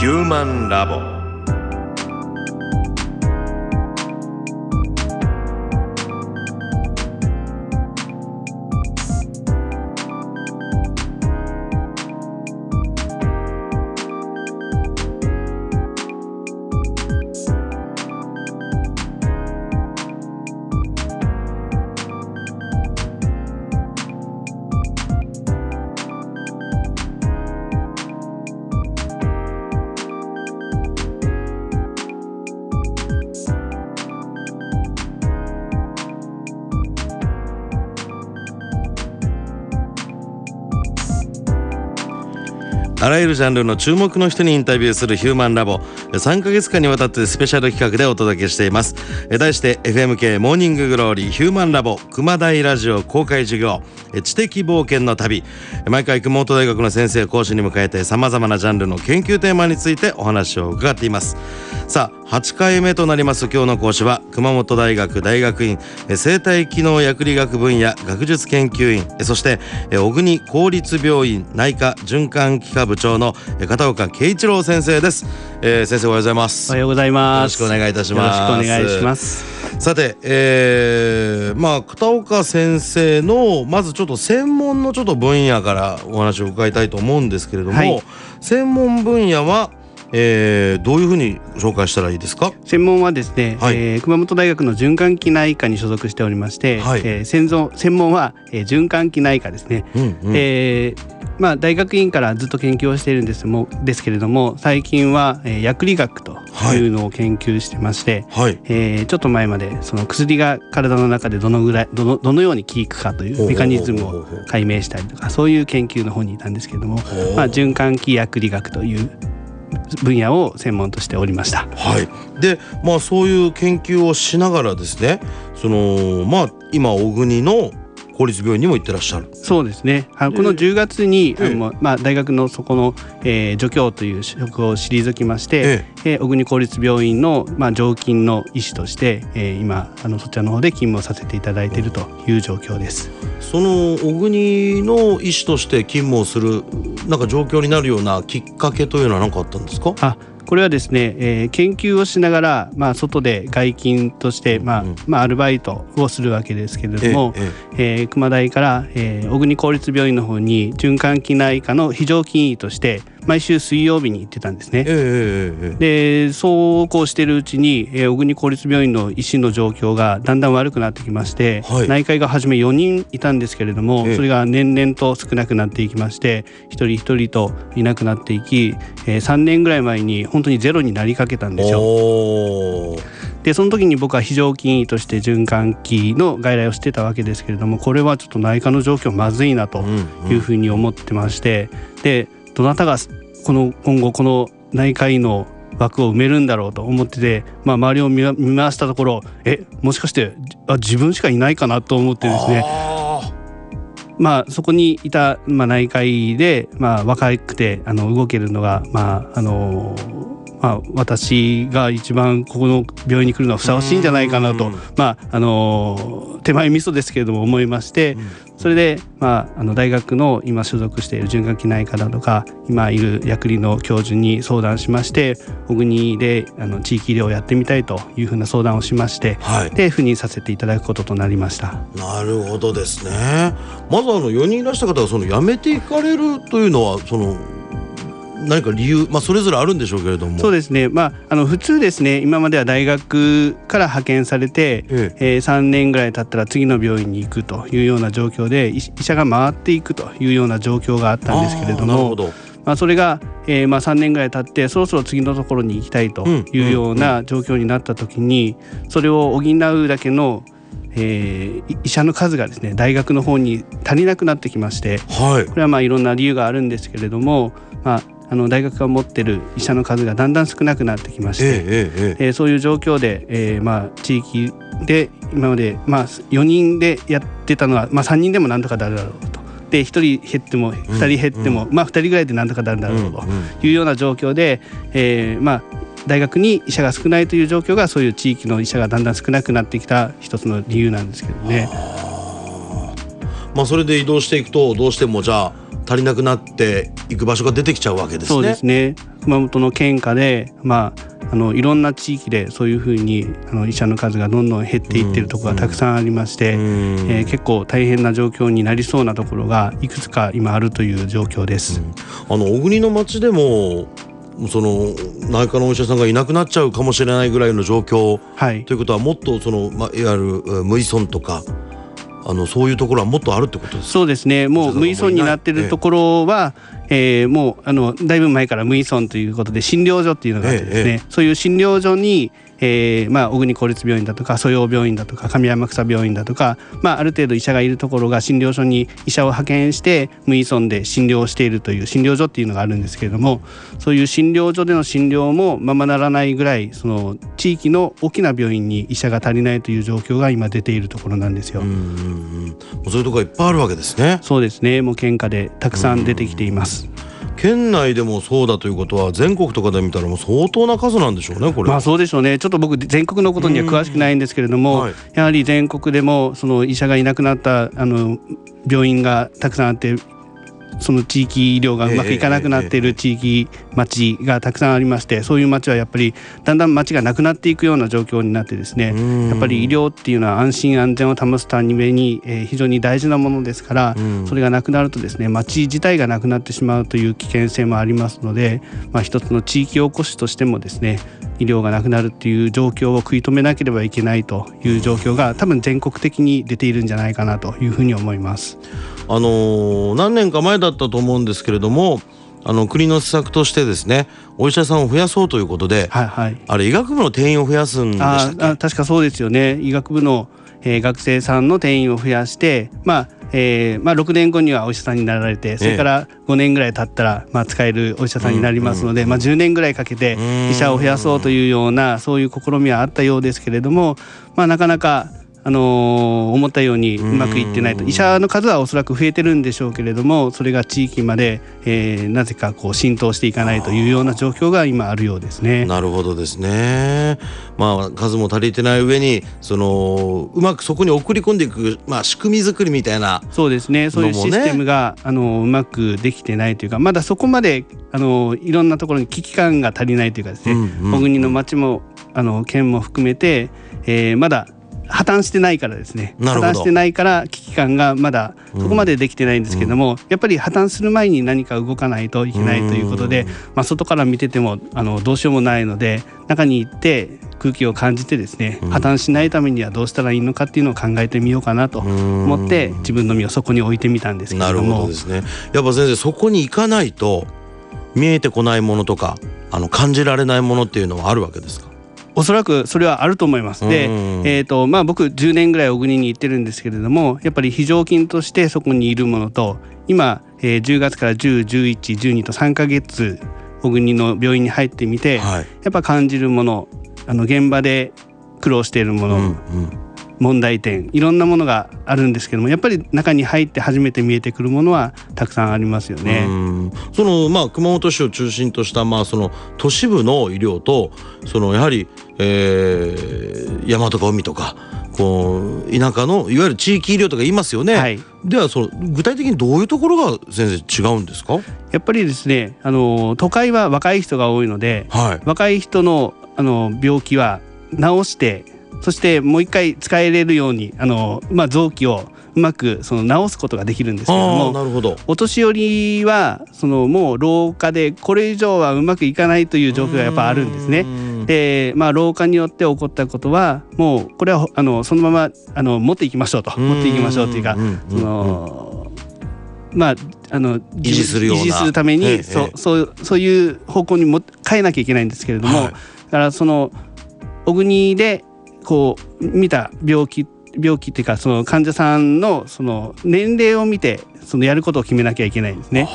ヒューマンラボ。あらゆるジャンルの注目の人にインタビューするヒューマンラボ、3ヶ月間にわたってスペシャル企画でお届けしています。題して FMK モーニンググローリーヒューマンラボ熊大ラジオ公開授業知的冒険の旅。毎回熊本大学の先生を講師に迎えて様々なジャンルの研究テーマについてお話を伺っています。さあ8回目となります今日の講師は熊本大学大学院生体機能薬理学分野学術研究員、そして小国公立病院内科循環器科部長の片岡圭一郎先生です。先生おはようございます。 おはようございます。 よろしくお願いいたします。 よろしくお願いします。 さて、片岡先生のまずちょっと専門のちょっと分野からお話を伺いたいと思うんですけれども、はい、専門分野はどういうふうに紹介したらいいですか？ 専門はですね、はい、熊本大学の循環器内科に所属しておりまして、はい、専門は、循環器内科ですね。大学院からずっと研究をしているんですけれども、最近は、薬理学というのを研究してまして、はいちょっと前までその薬が体の中でどのように効くかというメカニズムを解明したりとか、そういう研究の方にいたんですけれども、循環器薬理学という分野を専門としておりました。 はい。で、そういう研究をしながらですね、今小国の公立病院にも行ってらっしゃる。 そうですね。この10月に大学のそこの、助教という職を退きまして、小国公立病院の、常勤の医師として、今そちらの方で勤務をさせていただいているという状況です。 その小国の医師として勤務をする状況になるようなきっかけというのは何かあったんですか？ これはですね、研究をしながら、外で外勤として、アルバイトをするわけですけれども、熊大から、小国公立病院の方に循環器内科の非常勤医として毎週水曜日に行ってたんですね。でそうこうしているうちに、小国公立病院の医師の状況がだんだん悪くなってきまして、内科医が初め4人いたんですけれども、それが年々と少なくなっていきまして、一人一人といなくなっていき、3年ぐらい前に本当にゼロになりかけたんですよ。でその時に僕は非常勤医として循環器の外来をしてたわけですけれども、これはちょっと内科の状況まずいなというふうに思ってまして、でどなたが今後この内科医の枠を埋めるんだろうと思ってて、周りを見回したところ、もしかして自分しかいないかなと思ってですね、そこにいた、内科医で、若くて動けるのが、私が一番ここの病院に来るのはふさわしいんじゃないかなと、手前味噌ですけれども思いまして、それで、大学の今所属している循環器内科だとか今いる薬理の教授に相談しまして、小国で地域医療をやってみたいというふうな相談をしまして、で赴任させていただくこととなりました。 なるほどですね。まず4人いらした方が辞めていかれるというのは何か理由、それぞれあるんでしょうけれども。 そうですね、普通ですね、今までは大学から派遣されて、3年ぐらい経ったら次の病院に行くというような状況で医者が回っていくというような状況があったんですけれども、それが、3年ぐらい経ってそろそろ次のところに行きたいというような状況になった時に、それを補うだけの医者の数がですね、大学の方に足りなくなってきまして、これはいろんな理由があるんですけれども、大学が持ってる医者の数がだんだん少なくなってきまして、そういう状況で、地域で今まで、4人でやってたのは、3人でもなんとかなるだろうと。で1人減っても2人減っても、2人ぐらいでなんとかなるだろうというような状況で、大学に医者が少ないという状況が、そういう地域の医者がだんだん少なくなってきた一つの理由なんですけどね。 それで移動していくとどうしてもじゃあ足りなくなっていく場所が出てきちゃうわけですね。 そうですね。熊本の県下で、いろんな地域でそういうふうに医者の数がどんどん減っていっているところがたくさんありまして、結構大変な状況になりそうなところがいくつか今あるという状況です。 小国の町でもその内科のお医者さんがいなくなっちゃうかもしれないぐらいの状況、ということはもっといわゆる無依存とかそういうところはもっとあるってことですか？ そうですね。もう無依存になっているところは、もうだいぶ前から無依存ということで診療所っていうのがあってですね、そういう診療所に小国公立病院だとか蘇陽病院だとか上天草病院だとか、ある程度医者がいるところが診療所に医者を派遣して無依存で診療しているという診療所っていうのがあるんですけれども、そういう診療所での診療もままならないぐらいその地域の大きな病院に医者が足りないという状況が今出ているところなんですよ。 そういうところがいっぱいあるわけですね。 そうですね。もう県下でたくさん出てきています。 県内でもそうだということは全国とかで見たらもう相当な数なんでしょうね、これ。 そうでしょうね。ちょっと僕全国のことには詳しくないんですけれども、やはり全国でもその医者がいなくなった病院がたくさんあって、その地域医療がうまくいかなくなっている地域町がたくさんありまして、そういう町はやっぱりだんだん町がなくなっていくような状況になってですね、やっぱり医療っていうのは安心安全を保つために非常に大事なものですから、それがなくなるとですね、町自体がなくなってしまうという危険性もありますので、一つの地域おこしとしてもですね、医療がなくなるっていう状況を食い止めなければいけないという状況が多分全国的に出ているんじゃないかなというふうに思います。 何年か前だったと思うんですけれども、国の施策としてですね、お医者さんを増やそうということで、あれ医学部の定員を増やすんでしたっけ？ 確かそうですよね。医学部の、学生さんの定員を増やして、6年後にはお医者さんになられて、それから5年ぐらい経ったら、使えるお医者さんになりますので、10年ぐらいかけて医者を増やそうというようなそういう試みはあったようですけれども、なかなか思ったようにうまくいってないと。医者の数はおそらく増えてるんでしょうけれども、それが地域まで、なぜか浸透していかないというような状況が今あるようですね。 なるほどですね。数も足りてない上にうまくそこに送り込んでいく、仕組み作りみたいな、 そうですね。そういうシステムがうまくできてないというか、まだそこまでいろんなところに危機感が足りないというかですね、小国の町も県も含めて、まだ破綻してないからですね。破綻してないから危機感がまだそこまでできてないんですけども、やっぱり破綻する前に何か動かないといけないということで、外から見ててもどうしようもないので、中に行って空気を感じてですね、破綻しないためにはどうしたらいいのかっていうのを考えてみようかなと思って自分の身をそこに置いてみたんですけれども。 なるほどですね。やっぱ先生、そこに行かないと見えてこないものとか感じられないものっていうのはあるわけですか？ おそらくそれはあると思います。で、僕10年ぐらい小国に行ってるんですけれども、やっぱり非常勤としてそこにいるものと、今、10月から10、11、12と3ヶ月小国の病院に入ってみて、やっぱ感じるもの、現場で苦労しているもの、問題点、いろんなものがあるんですけども、やっぱり中に入って初めて見えてくるものはたくさんありますよね。 熊本市を中心としたその都市部の医療とやはり、山とか海とか田舎のいわゆる地域医療とか言いますよね。では具体的にどういうところが先生違うんですか？ やっぱりですね、都会は若い人が多いので、若い人の病気は治して、そしてもう一回使えれるように臓器をうまく治すことができるんですけれども、 なるほど。 お年寄りはもう老化でこれ以上はうまくいかないという状況がやっぱあるんですね。で、老化によって起こったことはもうこれはそのまま持っていきましょうと持っていきましょうというか、維持するためにそういう方向に変えなきゃいけないんですけれども、だから小国で見た病気っていうか、患者さんの年齢を見てやることを決めなきゃいけないんですね。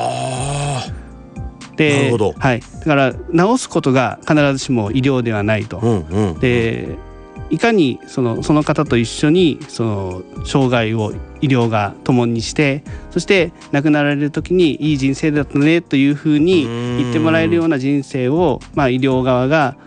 で、なるほど。だから治すことが必ずしも医療ではないと。で、いかにその方と一緒に生涯を医療が共にして、そして亡くなられる時にいい人生だったねというふうに言ってもらえるような人生を、医療側が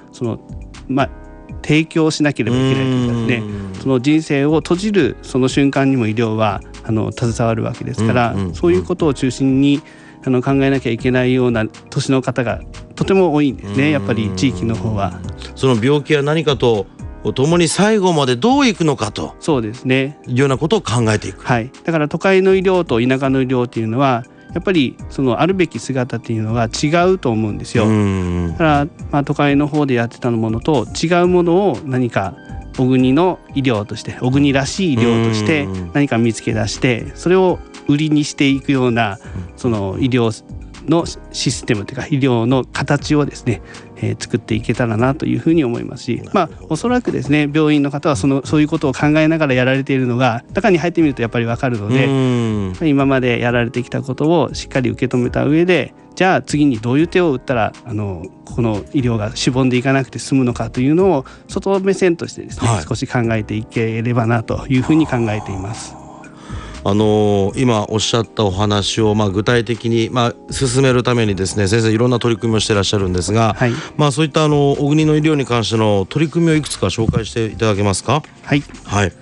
提供しなければいけないというかですね、その人生を閉じるその瞬間にも医療は携わるわけですから、そういうことを中心に考えなきゃいけないような年の方がとても多いんですね。やっぱり地域の方はその病気や何かと共に最後までどういくのかと、 そうですね、 いうようなことを考えていく、 はい、だから都会の医療と田舎の医療というのはやっぱりそのあるべき姿っていうのが違うと思うんですよ。だから、都会の方でやってたものと違うものを何か小国の医療として小国らしい医療として何か見つけ出してそれを売りにしていくようなその医療のシステムというか医療の形をですね、作っていけたらなというふうに思いますし、おそらくですね病院の方はそういうことを考えながらやられているのが中に入ってみるとやっぱり分かるので、今までやられてきたことをしっかり受け止めた上でじゃあ次にどういう手を打ったらこの医療がしぼんでいかなくて済むのかというのを外目線としてですね、少し考えていければなというふうに考えています。 今おっしゃったお話を具体的に進めるためにですね先生いろんな取り組みをしていらっしゃるんですが、そういった小国の医療に関しての取り組みをいくつか紹介していただけますか。 はい、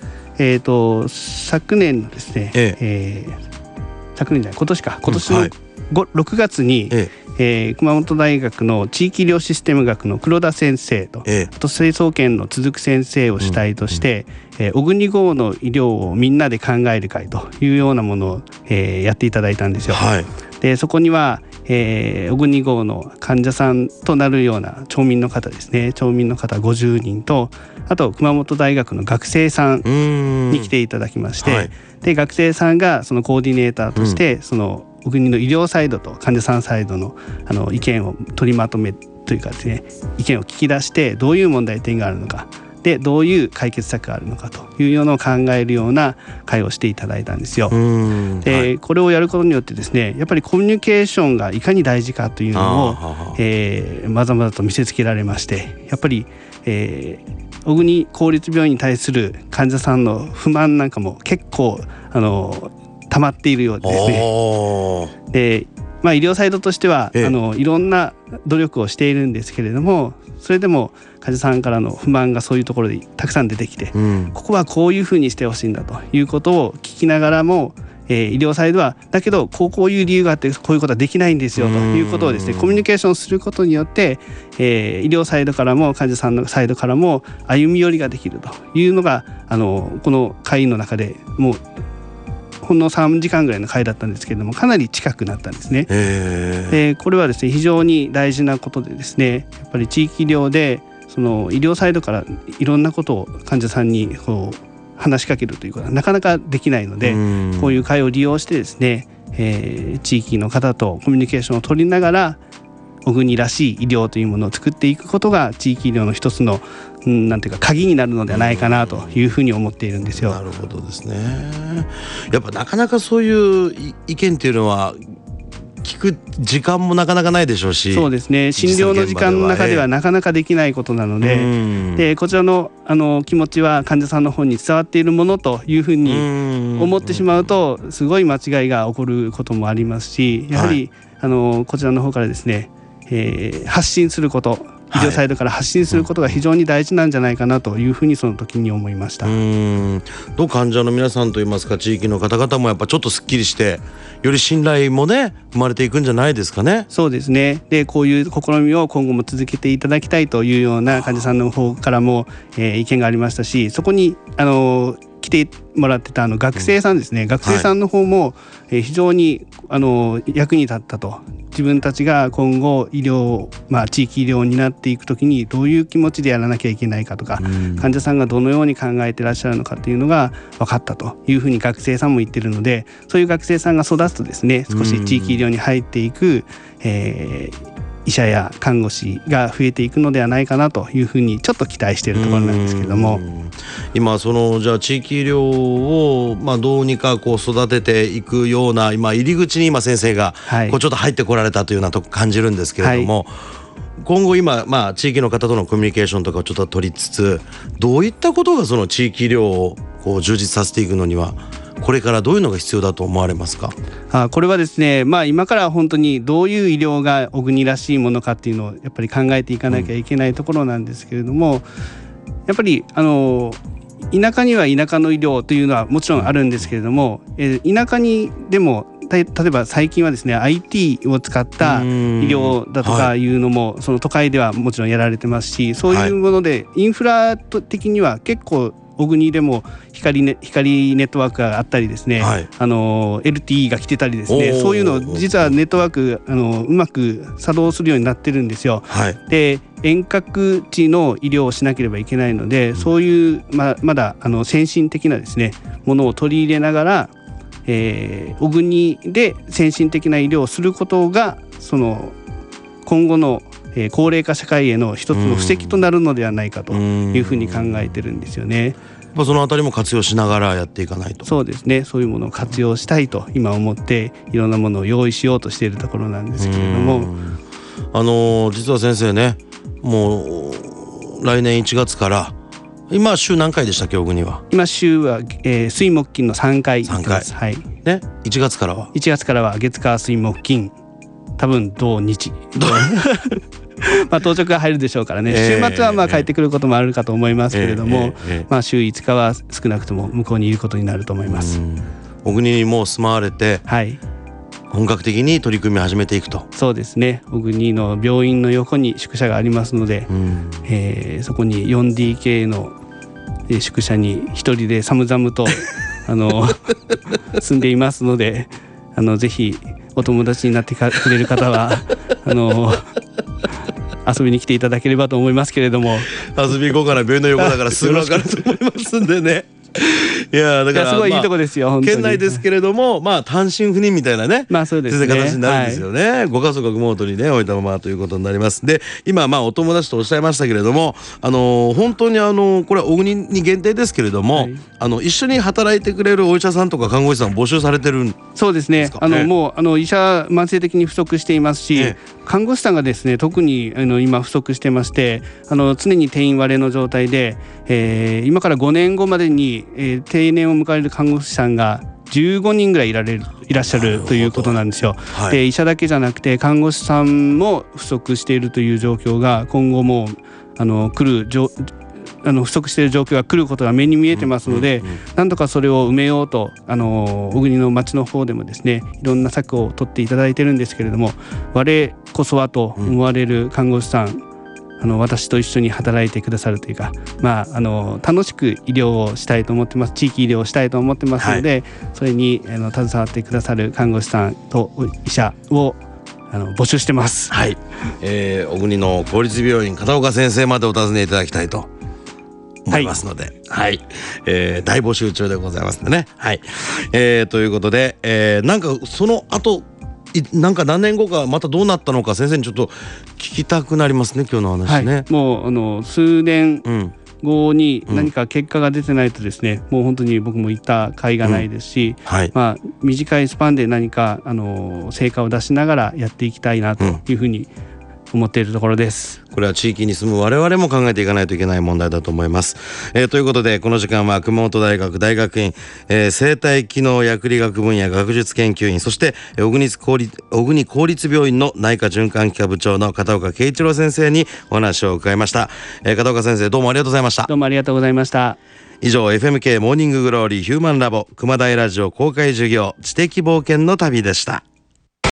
昨年のですね、昨年じゃない今年の6月に、熊本大学の地域医療システム学の黒田先生と、あと成層圏の続先生を主体として、小国号の医療をみんなで考える会というようなものを、やっていただいたんですよ。でそこには、小国号の患者さんとなるような町民の方ですね、町民の方50人とあと熊本大学の学生さんに来ていただきまして、で学生さんがそのコーディネーターとして、その小国の医療サイドと患者さんサイドの意見を取りまとめというかですね、意見を聞き出してどういう問題点があるのかでどういう解決策があるのかというようなのを考えるような会をしていただいたんですよ。でこれをやることによってですねやっぱりコミュニケーションがいかに大事かというのをまざまざと見せつけられまして、やっぱり小国公立病院に対する患者さんの不満なんかも結構溜まっているようですね。で、医療サイドとしてはいろんな努力をしているんですけれども、それでも患者さんからの不満がそういうところでたくさん出てきて、ここはこういうふうにしてほしいんだということを聞きながらも、医療サイドはだけどこういう理由があってこういうことはできないんですよということをですねコミュニケーションすることによって、医療サイドからも患者さんのサイドからも歩み寄りができるというのがこの会の中でもうほんの3時間ぐらいの会だったんですけれどもかなり近くなったんですね。でこれはですね非常に大事なことでですねやっぱり地域医療でその医療サイドからいろんなことを患者さんに話しかけるということはなかなかできないので、こういう会を利用してですね、地域の方とコミュニケーションを取りながら小国らしい医療というものを作っていくことが地域医療の一つのなんていうか鍵になるのではないかなというふうに思っているんですよ。 なるほどですね。やっぱなかなかそういう意見っていうのは聞く時間もなかなかないでしょうし、 そうですね、診療の時間の中ではなかなかできないことなので、でこちらの気持ちは患者さんの方に伝わっているものというふうに思ってしまうとすごい間違いが起こることもありますし、やはり、こちらの方からですね、発信すること医療サイドから発信することが非常に大事なんじゃないかなというふうにその時に思いました。 患者の皆さんといいますか地域の方々もやっぱちょっとすっきりしてより信頼もね生まれていくんじゃないですかね。 そうですね。でこういう試みを今後も続けていただきたいというような患者さんの方からも、意見がありましたし、そこに来てもらってた学生さんですね、学生さんの方も、非常に役に立ったと。自分たちが今後医療、地域医療になっていくときにどういう気持ちでやらなきゃいけないかとか、患者さんがどのように考えていらっしゃるのかというのが分かったというふうに学生さんも言ってるので、そういう学生さんが育つとですね少し地域医療に入っていく、医者や看護師が増えていくのではないかなというふうにちょっと期待しているところなんですけれども、 今じゃあ地域医療を、どうにか育てていくような今入り口に今先生がちょっと入ってこられたというようなとこ感じるんですけれども、今後今、地域の方とのコミュニケーションとかをちょっと取りつつどういったことがその地域医療を充実させていくのにはこれからどういうのが必要だと思われますか。 これはですね、今から本当にどういう医療が小国らしいものかっていうのをやっぱり考えていかなきゃいけないところなんですけれども、やっぱり田舎には田舎の医療というのはもちろんあるんですけれども、田舎にでも例えば最近はですね IT を使った医療だとかいうのもその都会ではもちろんやられてますし、そういうものでインフラ的には結構小国でも光ネットワークがあったりですね、LTE が来てたりですね、そういうの実はネットワークうまく作動するようになってるんですよ。で遠隔地の医療をしなければいけないので、そういうまだ先進的なですねものを取り入れながら小国で先進的な医療をすることがその今後の高齢化社会への一つの布石となるのではないかというふうに考えてるんですよね。 そのあたりも活用しながらやっていかないと。 そうですね、そういうものを活用したいと今思っていろんなものを用意しようとしているところなんですけれども、 実は先生ね、もう来年1月から今週何回でしたっけ、小国は。 今週は、水木金の3回です。 ね、1月からは月火水木金、多分土日当直が入るでしょうからね、週末は帰ってくることもあるかと思いますけれども、週5日は少なくとも向こうにいることになると思います。 小国にもう住まわれて、本格的に取り組み始めていくと。 そうですね、小国の病院の横に宿舎がありますので、そこに 4DK の宿舎に一人で寒々と住んでいますので、ぜひお友達になってくれる方は遊びに来ていただければと思いますけれども。 遊び行こうから、病院の横だからすぐ分かると思いますんでね。いやだからすごいいいとこですよ、本当に。 県内ですけれども、単身赴任みたいなね、 そうですね、 全然形になるんですよね。ご家族を熊本にね置いたままということになります。で今お友達とおっしゃいましたけれども、本当にこれは小国に限定ですけれども、一緒に働いてくれるお医者さんとか看護師さん募集されてるんですか？ そうですね、もう医者慢性的に不足していますし、看護師さんがですね特に今不足してまして、常に定員割れの状態で、今から5年後までに、定年を迎える看護師さんが15人ぐらいいらっしゃるということなんですよ。で医者だけじゃなくて看護師さんも不足しているという状況が今後も来る不足している状況が来ることが目に見えてますので、なんとかそれを埋めようと小国の町の方でもですねいろんな策を取っていただいてるんですけれども、我こそはと思われる看護師さん、私と一緒に働いてくださるというか、楽しく医療をしたいと思ってます、地域医療をしたいと思ってますので、それに携わってくださる看護師さんと医者を募集してます。 小国の公立病院片岡先生までお尋ねいただきたいと思いますので、大募集中でございますんでね。ということで、なんかその後なんか何年後かまたどうなったのか先生にちょっと聞きたくなりますね、今日の話ね。 もう数年後に何か結果が出てないとですね、もう本当に僕も言った甲斐がないですし、短いスパンで何か成果を出しながらやっていきたいなというふうに思っているところです。 これは地域に住む我々も考えていかないといけない問題だと思います。ということでこの時間は熊本大学大学院、生態機能薬理学分野学術研究員、そして小国公立病院の内科循環器科部長の片岡圭一郎先生にお話を伺いました。片岡先生、どうもありがとうございました。 どうもありがとうございました。 以上 FMK モーニンググローリーヒューマンラボ熊大ラジオ公開授業知的冒険の旅でした。